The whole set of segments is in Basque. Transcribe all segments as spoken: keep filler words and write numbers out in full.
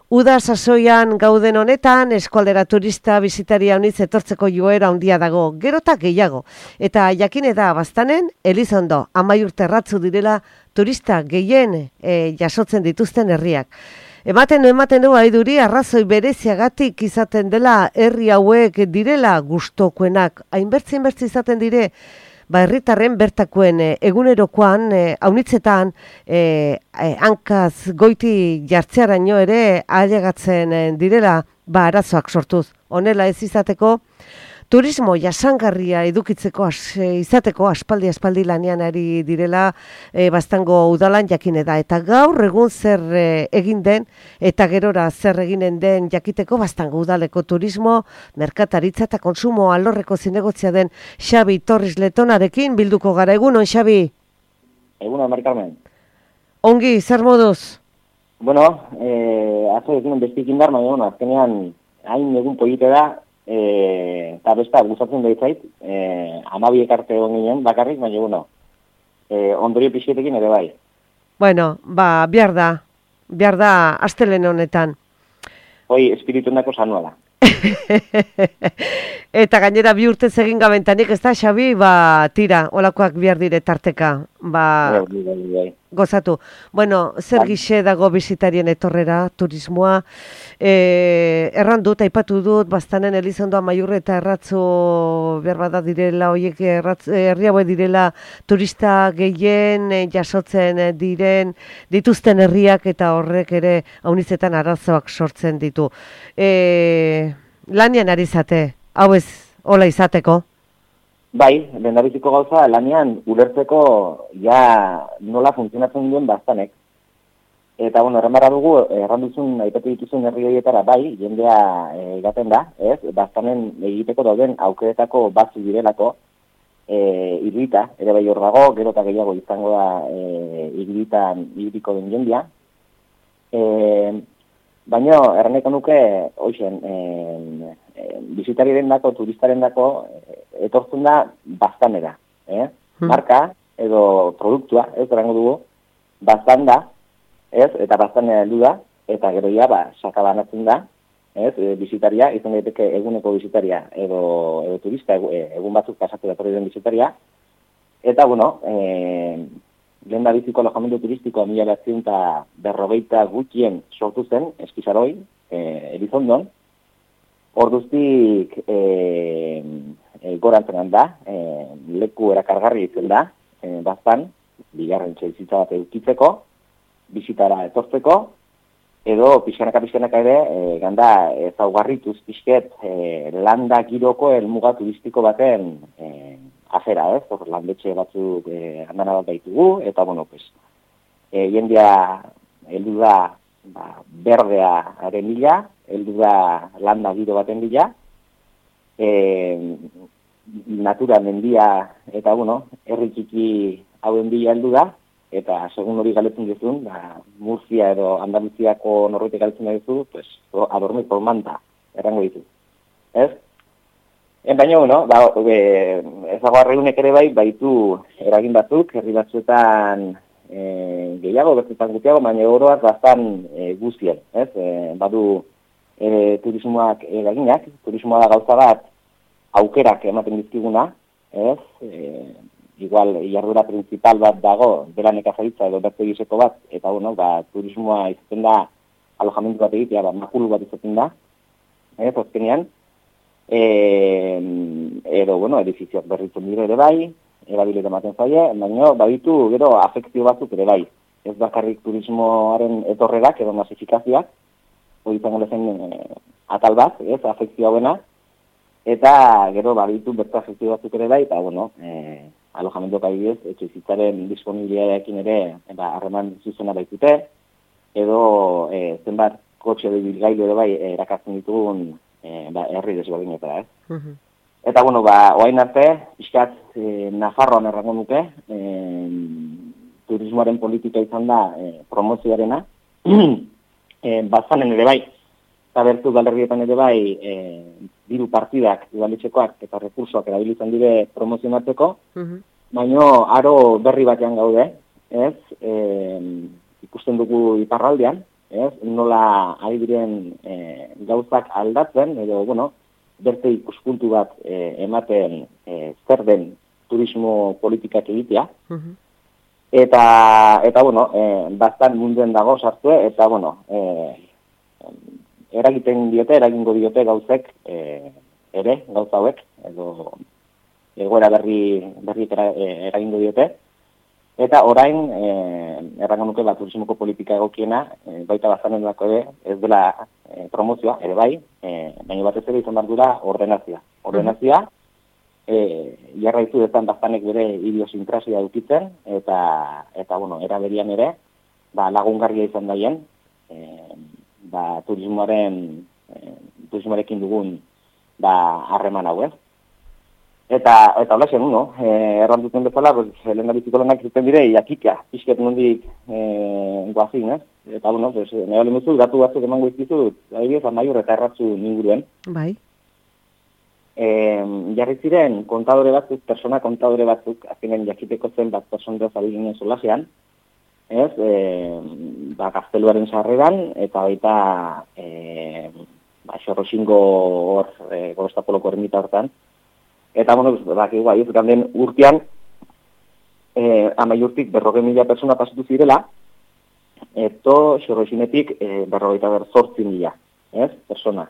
Uda sasoian gauden honetan, eskualdera turista bizitaria honitz etortzeko joera handia dago, gerota gehiago. Eta jakine da Baztanen, Elizondo, amaiurte erratzu direla turista gehien e, jasotzen dituzten herriak. Ematen ematen du aiduri arrazoi bereziagatik izaten dela herri hauek direla gustokoenak. Hainbertzi hainbertzi izaten dire, ba herritarren bertakoen e, egunerokoan e, aunitzetan e, e, hankaz goiti jartzearaino ere ailegatzen e, direla ba arazoak sortuz. Honela ez izateko turismo jasangarria edukitzeko as, izateko aspaldi aspaldi lanean ari direla e, Baztango udalan jakine da eta gaur egun zer e, egin den eta gerora zer eginen den jakiteko Baztango udaleko turismo, merkataritza eta konsumo alorreko zinegotzia den Xabi Torres Letonarekin bilduko gara. Egunon, Xabi? Egunon, Mari Carmen. Ongi, zer moduz? Bueno, eh, atzo egin bestik indar, baina, bueno, azkenean hain egun polite da, Eh, eta besta, gustatzen da izait, eh, amabiek arte egon ginen, bakarrik, baina, bueno, eh, ondorio pixietekin ere bai. Bueno, ba, behar da, behar da, astelen honetan. Hoi, espiritu endako sanuala. Eta gainera bi urtez egin gabentanik, ez da, Xabi, ba, tira, olakoak behar dire tarteka, ba, Bai, bai, bai. gozatu. Bueno, zer gixe dago bizitarien etorrera, turismoa, e, erran dut, aipatu dut, Baztanen Elizondo amaiurre eta erratzu behar bada direla, oiek herri haue direla turista gehien e, jasotzen e, diren, dituzten herriak eta horrek ere haunitzetan arazoak sortzen ditu. E, lanian ari zate, hau ez, hola izateko? Bai, lehendabiziko gauza, lanean ulertzeko ja nola funtzionatzen duen Baztanek. Eta, bueno, erren barra dugu, erran duzun, aipatu dituzun herri horietara, bai, jendea egaten da, ez? Baztanen egiteko dauden aukeretako batzu direlako, e, irrita, ere bai hor dago, gero eta gehiago izango da e, irritan irriko den jendea. E, Baina, erraneko nuke, hoxen, e, e, bizitariaren dako, turistaren dako, e, etortzen da Baztanera. Eh? Hmm. Marka, edo produktua, ez erango dugu, Baztan da, ez, eta Baztanera heldu da, eta gero ja, ba, sakabanatzen da, ez, e, bizitaria, izan daiteke eguneko bizitaria, edo, edo turista, egun batzuk pasatu datorri den bizitaria, eta, bueno, e, lehen da biziko alojamendu turistikoa mila behatziehun eta berrogeita gutxien sortu zen, Eskizaroi, e, Elizondon. Orduztik e, e, gorantzenan da, e, leku erakargarri izen da, e, Baztan, bigarren txaizitza bat edukitzeko, bizitara etortzeko, edo pixkanaka-pixkanaka ere, e, ganda ezaugarrituz pixket e, landa giroko helmuga turistiko baten e, afera, ez, hor landetxe batzuk eh, andana bat baitugu, eta, bueno, pues, eh, jendea heldu da ba, berdea haren bila, heldu da landa giro baten bila, eh, natura mendia, eta, bueno, herri txiki hauen bila heldu da, eta segun hori galetzen dizun, ba, Murcia edo Andaluziako norbaitek galetzen dizu, pues, adorme por manta, errango ditu, ez? En baina, bueno, ba, e, ez dago arreunek ere bai, baitu eragin batzuk, herri batzuetan e, gehiago, bertetan gutiago, baina oroak bastan e, guztien, ez? E, badu e, turismoak eraginak, turismoa da gauza bat aukerak ematen dizkiguna, ez? E, igual, jarduera principal bat dago, dela nekazaritza edo berte egizeko bat, eta, bueno, ba, turismoa izaten da alojamendu bat egitea, ba, makulu bat izaten da, ez, azkenean, E, edo, bueno, edifizioak berritzen dire ere bai, erabilera ematen zaie, baina baditu gero afekzio batzuk ere bai. Ez bakarrik turismoaren etorrerak edo masifikazioak, hori izango lezen e, atal bat, ez, afekzio hauena, eta gero baditu bertu afekzio batzuk ere bai, eta, bueno, e, alojamendu kaibidez, etxezitzaren disponibiliarekin ere, eta harreman zuzena baitute, edo e, zenbat kotxe edo bilgailu ere bai erakartzen ditugun E, ba, herri desberdinetara, ez? Uh -huh. Eta, bueno, ba, oain arte, pixkat, e, Nafarroan errango nuke, e, turismoaren politika izan da e, promozioarena, e, Baztanen ere bai, eta bertu galderrietan ere bai, e, diru partidak, udaletxekoak eta rekursoak erabilitzen dire promozionatzeko, uh -huh. baino aro berri batean gaude, ez? E, ikusten dugu iparraldean, ez? Nola ari diren e, gauzak aldatzen, edo, bueno, berte ikuspuntu bat e, ematen e, zer den turismo politikak egitea. Mhm. Eta, eta bueno, e, bastan munduen dago sartue, eta, bueno, e, eragiten diote, eragingo diote gauzek e, ere, gauza hauek, edo egoera berri, berri eragingo diote. Eta orain, eh, errango nuke bat turismoko politika egokiena, eh, baita bazanen dako ere, ez dela eh, promozioa, ere bai, eh, baina batez ere izan behar dura ordenazioa. Ordenazioa, eh, jarraitu detan bazanek bere idiosinkrasia dukitzen, eta, eta bueno, era berian ere, ba, lagungarria izan daien, eh, ba, turismoaren, eh, turismoarekin dugun, ba, harreman hau, ez? Eta, eta hola zen, no? Eh, erran duten bezala, pues, lehen da biziko lehenak zuten dire, jakika, pixket nondik eh, guazin, ez? Eta, bueno, pues, nahi bali muzu, datu batzuk emango izkizut, adibidez, amaiur eta erratzu ninguruen. Bai. Eh, jarri ziren, kontadore batzuk, persona kontadore batzuk, azkenen jakiteko zen bat personera zabilinen solasean, ez? Eh, ba, gazteluaren sarreran, eta baita, eh, ba, xorroxingo hor, eh, gorostapoloko ermita hortan. Eta, bueno, baki guai, ez ganden urtean, eh, amaiurtik berrogei mila persona pasatu zirela, eto xorroxinetik eh, berrogeita berzortzi mila, ez, persona.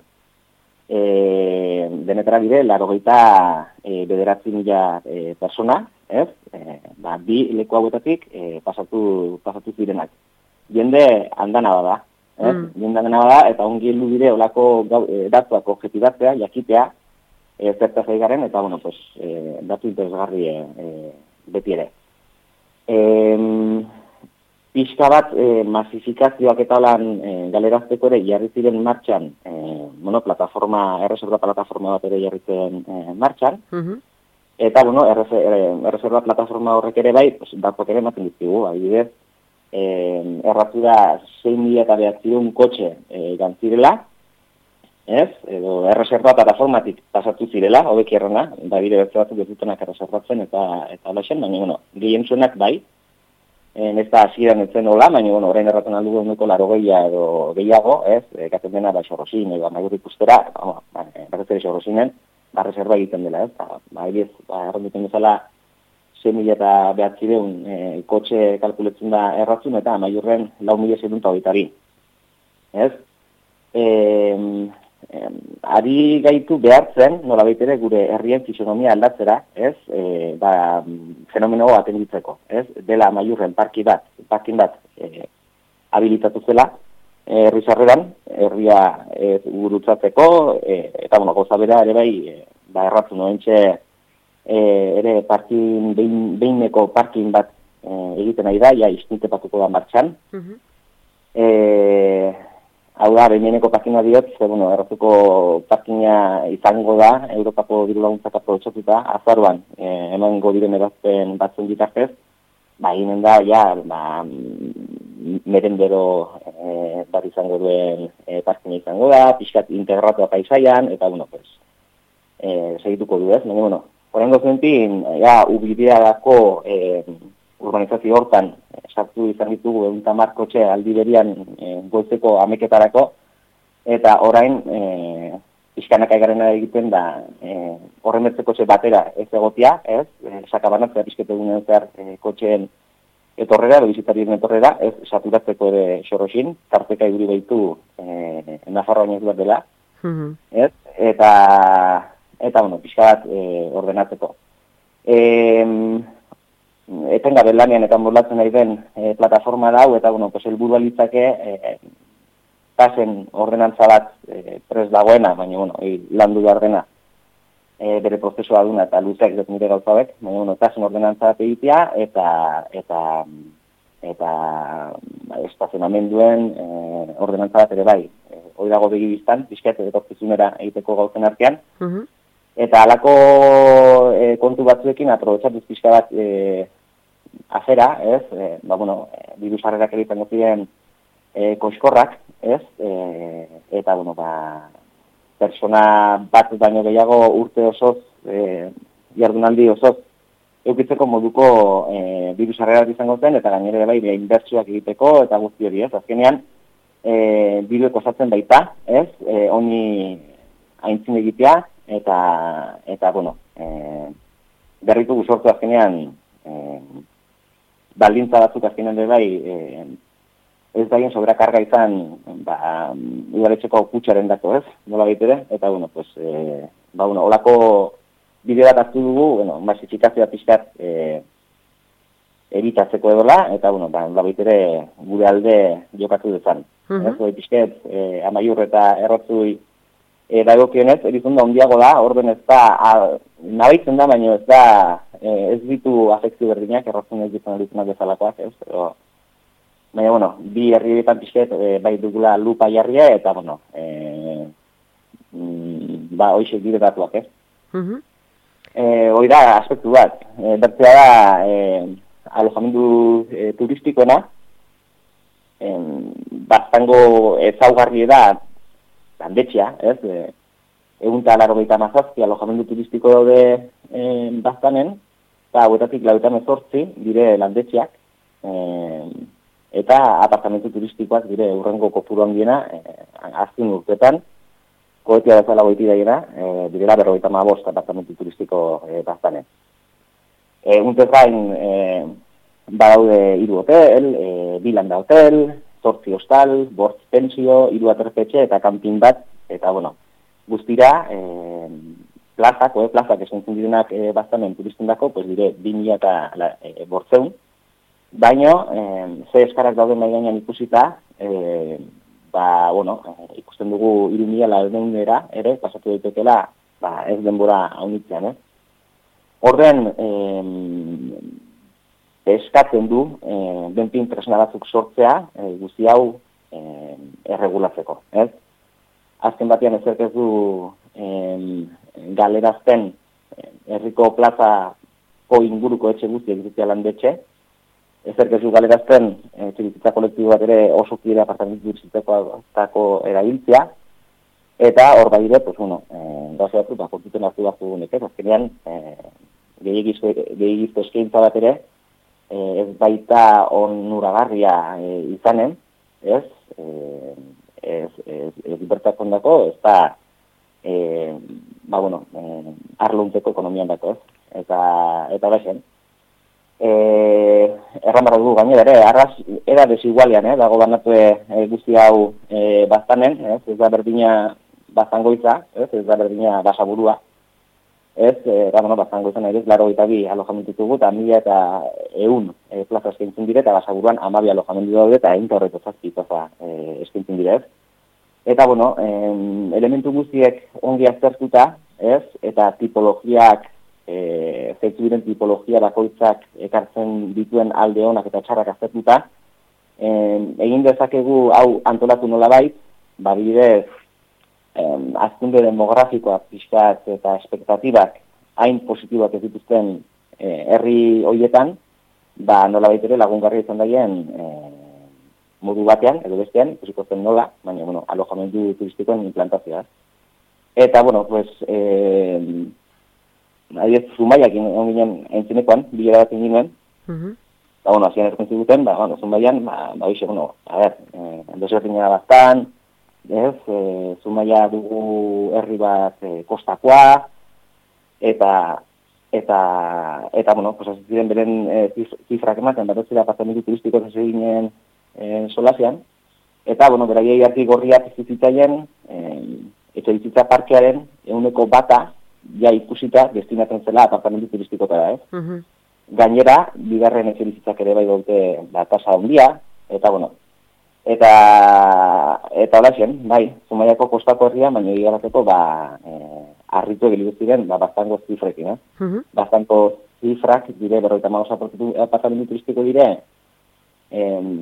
Eh, denetara bide, larogeita eh, bederatzi mila eh, persona, ez, eh, ba, bi leku hauetatik eh, pasatu, pasatu zirenak. Jende handana bada, ez, mm. jende handana bada, eta ongi heldu bide olako eh, datuak objetibatzea, jakitea, E, zertaz egaren, eta, bueno, pues, e, datu interesgarri e, e, beti ere. E, pixka bat, e, masifikazioak eta lan e, galerazteko ere jarri ziren martxan, e, bueno, plataforma, erreserba plataforma bat ere jarri ziren e, martxan, uh-huh. Eta, bueno, erreserba plataforma horrek ere bai, pues, datok ere ematen dizkigu, adibidez, e, erratu da sei mila eta behatziehun kotxe e, gantzirela, ez, edo erreserba plataformatik pasatu zirela, hobeki errena, da bide bertze batzuk ez dutenak erreserbatzen eta eta alaxen, baina, bueno, gehien zuenak bai, e, ez da hasieran etzen hola, baina, bueno, orain erraten aldu eguneko larogeia edo gehiago, ez, ekaten dena, ba, xorrosin, edo amaiur ikustera, ba, ba, berrez ere xorrosinen, ba, reserva egiten dela, ez, ba, ba, egiz, ba, erranduten bezala, sei mila eta behatzireun e, kotxe kalkuletzen da erratzun, eta amaiurren lau mila zedun eta hogeita bi, ez, ehm, Eh, ari gaitu behartzen, nola baitere gure herrien fisionomia aldatzera, ez, e, ba, fenomeno atenditzeko, ez, dela amaiurren parki bat, parkin bat e, habilitatu zela, herri sarreran, herria e, gurutzatzeko, e, eta, bueno, goza bera ere bai, e, ba, erratzu noentxe, e, ere parkin, behin, behineko parkin bat e, egiten nahi da, ja, iztinte patuko da martxan, uh-huh. e, Hau da, behineneko parkina diot, ze, bueno, errazuko parkina izango da, Europako diru laguntzak aprobetxatuta, azaruan, eh, emango diren erazten batzen bitartez, ba, ginen da, ja, ba, merendero eh, bat izango duen eh, parkina izango da, pixkat integratua paisaian, eta, bueno, pues, eh, segituko du ez, baina, bueno, horrengo zentin, ja, ubideagako eh, urbanizazio hortan, sartu izan ditugu egun tamar kotxe aldi berian e, goizeko ameketarako, eta orain e, pixkanak aigarena egiten da e, horren betze kotxe batera ez egotia, ez, e, sakabanatzea pixkete egunen zehar e, kotxeen etorrera, edo bizitarien etorrera, ez saturatzeko ere xorroxin, tarteka iburi behitu e, Nafarroa inoz bat dela, uh-huh. ez, eta, eta bueno, pixka bat e, ordenatzeko. E, etengabe lanean eta moldatzen nahi den e, plataforma dau, eta, bueno, pues, helburua litzake e, tasen ordenantza bat e, prez dagoena, baina, bueno, e, landu behar dena e, bere prozesua duna eta luzeak ez nire gauzabek, baina, bueno, tasen ordenantza bat egitea, eta eta eta estazionamenduen e, ordenantza bat ere bai. E, hori dago begi biztan, pixket, etorkizunera egiteko gauzen artean, uh-huh. Eta halako e, kontu batzuekin aprobetxatuz pixka bat e, afera, ez, e, ba, bueno, e, diru sarrerak egiten gozien e, koiskorrak, ez, e, eta, bueno, ba, persona bat baino gehiago urte osoz, e, jardunaldi osoz, eukitzeko moduko e, diru sarrerak izango zen, eta gainera bai, inbertsioak egiteko, eta guzti hori, ez, azkenean, e, diruek osatzen baita, ez? E, honi aintzin egitea, eta, eta bueno, e, berritu guzortu azkenean, e, baldintza batzuk azkenean ere bai, e, ez daien sobrekarga izan, ba, udaletxeko kutxaren dako, ez? Nola baitere, eta, bueno, pues, e, ba, bueno, olako bide bat hartu dugu, bueno, masifizazioa pixkat, e, eritatzeko edola, eta, bueno, ba, nola baitere gure alde jokatu dezan. Uh-huh. Ez, oi, pixket, e, Amaiur eta Errotzui, E, dagokionez, erizunda ondiago da, orden ez da, nabaitzen da, baina ez da, e, ez ditu afekzio berdinak, erratzen ez ditzen ditzenak bezalakoak, ez, pero, baina, bueno, bi herrietan pixket, e, bai dugula lupa jarria, eta, bueno, e, mm, ba, hoxe dire datuak, ez. Uh-huh. E, hoi da, aspektu bat, e, bertzea da, e, alojamendu e, turistikoena, e, bastango ezaugarri da, landetxea, ez, e, egun eta laro gaita mazazki alojamendu turistiko daude e, baztanen, eta hauetatik lauetan ezortzi dire landetxeak, e, eta apartamentu turistikoak dire urrengo kopuru handiena, e, azken urtetan, koetia bezala goiti daiena, e, direla berrogeita hamabost apartamentu turistiko e, baztanen. E, Untez gain, e, badaude hiru hotel, e, bi landa hotel, zortzi hostal, bortz pensio, hiru aterpetxe eta kanpin bat, eta, bueno, guztira, e, plazak, oe, plazak esentzen direnak e, baztanen turistendako, pues dire, bi mila eta e, bortzeun, baino, e, ze eskarak dauden nahi gainean ikusita, e, ba, bueno, ikusten dugu hiru mila laurehunera ere, pasatu daitekela, ba, ez denbora haunitzean, eh? Horren, e, eskatzen du, e, benpin tresna batzuk sortzea, e, guzti hau e, erregulatzeko, ez? Azken batean ezerk ez du e, galerazten herriko plazako inguruko etxe guzti egitea landetxe, ezerk ez du galerazten etxe bizitza kolektibo bat ere oso kire apartamentu bizitzakoatako erabiltzea, eta hor badire, pues, bueno, e, gauza batzu, ba, kontuten hartu hartu gunek, ez? Azkenean, e, gehiagizko eskaintza bat ere, ez baita onuragarria e, izanen, ez, e, ez, ez, ez bertakon dako, ez da, e, ba, bueno, e, arluntzeko ekonomian dako, ez, eta, eta baxen. E, erran barra dugu gainera ere, arraz, era desigualian, eh, dago banatu e, guzti hau e, baztanen, ez, ez da berdina baztangoitza, ez, ez da berdina basaburua, ez, e, bueno, baztango izan ere, laro eta bi alojamentu dugu, eta mila eta eun e, plaza eskaintzen dire, eta basaburuan amabi alojamentu daude, eta egin horretu zazpi plaza e, eskaintzen dire, ez. Eta, bueno, e, elementu guztiek ongi aztertuta, ez, eta tipologiak, e, zeitu diren tipologia bakoitzak ekartzen dituen alde honak eta txarrak aztertuta, e, egin dezakegu hau antolatu nolabait, ba bidez, Eh, azkunde demografikoa, pixkat eta espektatibak hain positiboak ez dituzten eh, herri hoietan, ba nola baitere lagungarri izan daien eh, modu batean, edo bestean, ikusiko zen nola, baina, bueno, alojamendu turistikoen implantazioa. Eta, bueno, pues, eh, adiez, Zumaiak on ginen entzinekoan, bilera bat inginen, uh-huh. Ba, bueno, hasian erkontzi duten, ba, bueno, Zumaian, ba, ba, bixe, bueno, a ver, eh, endoserdina bastan, ez, e, Zumaia dugu herri bat e, kostakoa, eta, eta, eta, bueno, pues, ziren beren e, zifrak ematen, bat ez zira apartamentu turistiko ez eginen e, solasean, eta, bueno, beraiei arti gorriak izizitaien, e, etxe bizitza parkearen, eguneko bata, ja ikusita, destinatzen zela apartamentu turistikotara, ez? Uh-huh. Gainera, bigarren etxe bizitzak ere bai daute, ba, tasa handia, eta, bueno, Eta, eta holaxen, bai, Zumaiako kostako herria, baina egiarazeko, ba, e, arritu egin ziren, ba, bastango zifrekin, eh? Uh-huh. Bastango zifrak, dire, berroita maosa apartamentu turistiko dire, em,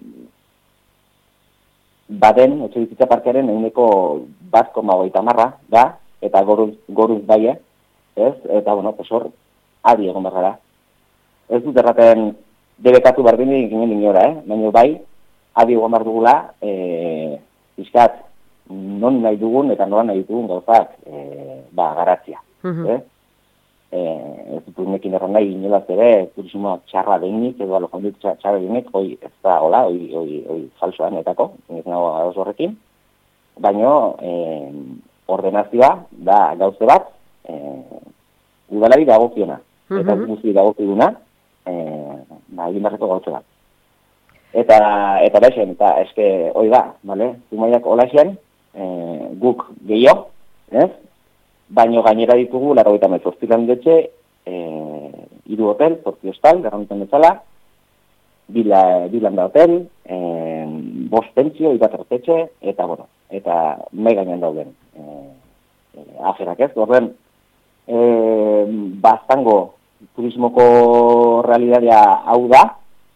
baden, etxe bizitza parkearen, eguneko bat koma hogeita marra, da, eta goruz, goruz bai, ez? Eta, bueno, pues hor, adi egon barra. Ez dut erraten debekatu bardini ginen inora, eh? Baina bai, adi egon behar dugula, e, izkat, non nahi dugun eta nola nahi dugun gauzak e, ba, garatzia. Uh-huh. eh? eh, ez dut nekin erran nahi, inolaz ere, turismoak txarra denik, edo alojondik txarra denik, hoi ez da, hola, hoi, hoi, hoi falsoa netako, ez nago ados horrekin, baina eh, ordenazioa da gauze bat, eh, udalari dagokiona, eta Mhm. guzti dagokiduna, eh, ba, egin barreko gauze bat. Eta, eta baixen, eta eske, hoi da, bale? Zumaiak olaxen, eh, guk gehiago, ez? Baino gainera ditugu, laro eta mezortzi landetxe, eh, hiru hotel, zortzi hostal, garrantzen bezala, bila, bilanda hotel, eh, bost pentsio, ibat ertetxe, eta, bueno, eta mai gainean dauden. Eh, eh, aferak ez, horren, eh, bastango turismoko realidadea hau da,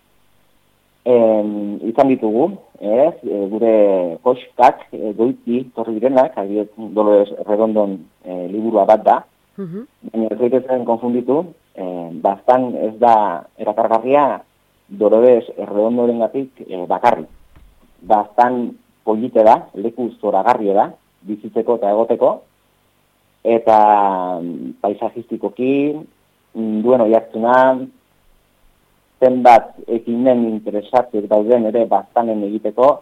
Eh, izan ditugu, ez, e, gure koskak, e, goiti, torri direnak, agiet Dolores Redondon e, liburua bat da, Mhm. baina ez daitezen konfunditu, e, bastan ez da erakargarria Dolores Redondoren gatik e, bakarrik. Bastan polite da, leku zoragarria da, bizitzeko eta egoteko, eta paisajistikoki, duen oiartzuna, zenbat ekinen interesatzen dauden ere bastanen egiteko,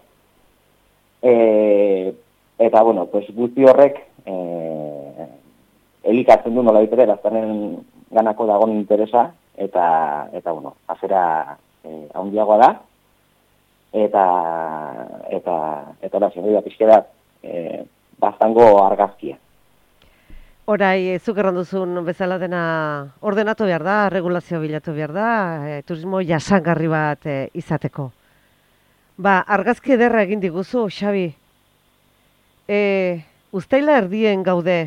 e, eta, bueno, pues, guzti horrek e, elikatzen du nola ditere, bastanen ganako dagoen interesa, eta, eta bueno, azera e, haundiagoa da, eta, eta, eta, eta, eta, pixkerat, e, bastango argazkia. Orai, zuk erran duzun bezala dena ordenatu behar da, regulazio bilatu behar da, e, turismo jasangarri bat e, izateko. Ba, argazki ederra egin diguzu, Xabi. E, Uztaila erdien gaude.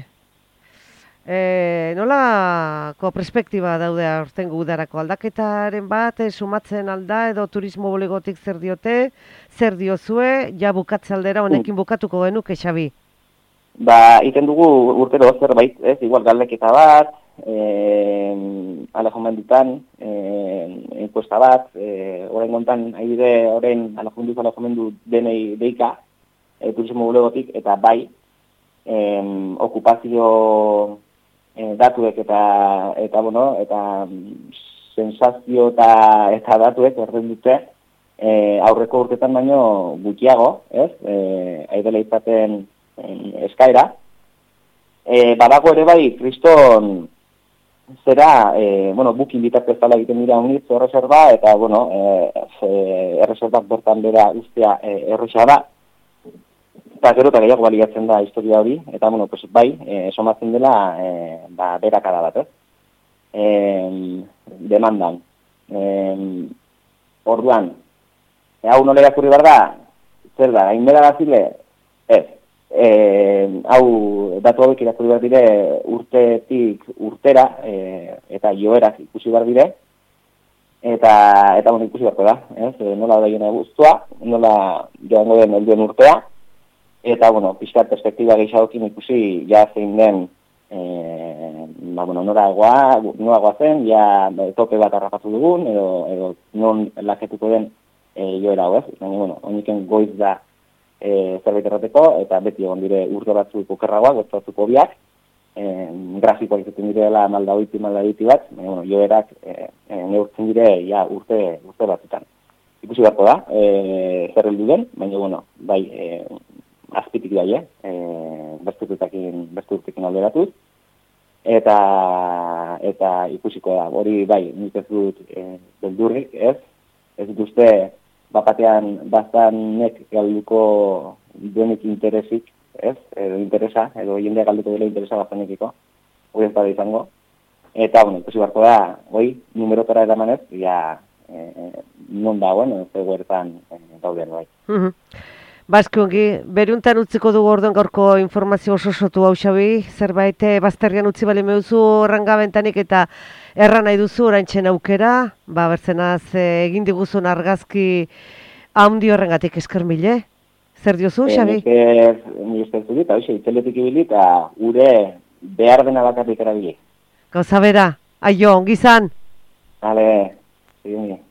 E, nolako perspektiba daude aurtengo udarako aldaketaren bat, e, sumatzen alda edo turismo bulegotik zer diote, zer diozue, ja bukatze aldera honekin bukatuko genuke, Xabi. Ba, iten dugu urtero zerbait, ez, igual galdeketa bat, eh, alejomendutan, eh, enkuesta bat, eh, orain gontan, haide, orain alejomendu alejomendu denei deika, eh, turismo bulegotik, eta bai, eh, okupazio eh, datuek eta, eta, bueno, eta sensazio eta, eta datuek erden dute, eh, aurreko urtetan baino gutxiago, ez, eh, haidela izaten, eskaera, e, badago ere bai, kriston zera, e, bueno, bukin bitartez tala egiten dira unitz erreserba, eta, bueno, e, erreserbak bertan bera ustea e, erresa da, eta gero eta gehiago baliatzen da historia hori, eta, bueno, pues, bai, e, somatzen dela, e, ba, berakada bat, ez? E, demandan. E, orduan, e, hau nola irakurri behar da, zer da, hain bera gazile, ez. E, hau datu hauek irakurri behar dire urtetik urtera e, eta joerak ikusi behar dire eta, eta bueno, ikusi beharko da, ez? E, nola da jena guztua, nola joango den helduen urtea eta, bueno, pixkat perspektiba gehiagokin ikusi ja zein den e, ba, bueno, nora goa, nora goa zen, ja tope bat harrapatu dugun edo, edo non laketuko den e, joera hau, ez? Baina, bueno, honiken goiz da E, zerbait errateko, eta beti egon dire urte batzuk okerragoak, urte batzuk obiak, e, grafikoak izaten direla malda oiti, malda oiti bat, e, bueno, joerak e, e, neurtzen dire ja urte, urte batzutan. Ikusi beharko da, e, zer heldu den, baina, bueno, bai, e, azpitik bai, eh? e, beste urtekin alderatuz, eta, eta ikusiko da, hori bai, nik ez dut e, beldurrik, ez, ez dut uste, bapatean bastanek galduko duenik interesik, ez, edo interesa, edo jendea galduko dela interesa bastanekiko, hori ez bada izango. Eta, bueno, ikusi beharko da, hoi, numerotara edamanez, ja, e, non dagoen, ez eguertan e, dauden, bai. Mhm. Baski ongi, beruntan utziko dugu orduan gaurko informazio oso sotu hau, Xabi, zerbait bazterrian utzi bali meuzu errangabentanik eta erran nahi duzu oraintzen aukera, ba bertzenaz egin diguzun argazki haundi horrengatik esker mile. Zer diozu, Xabi? Esker, ni esker zuri, eta hoxe, itzeletik ibili eta gure behar dena bakarrik erabili. Gauza bera, aio, ongi zan. Hale, zidungi.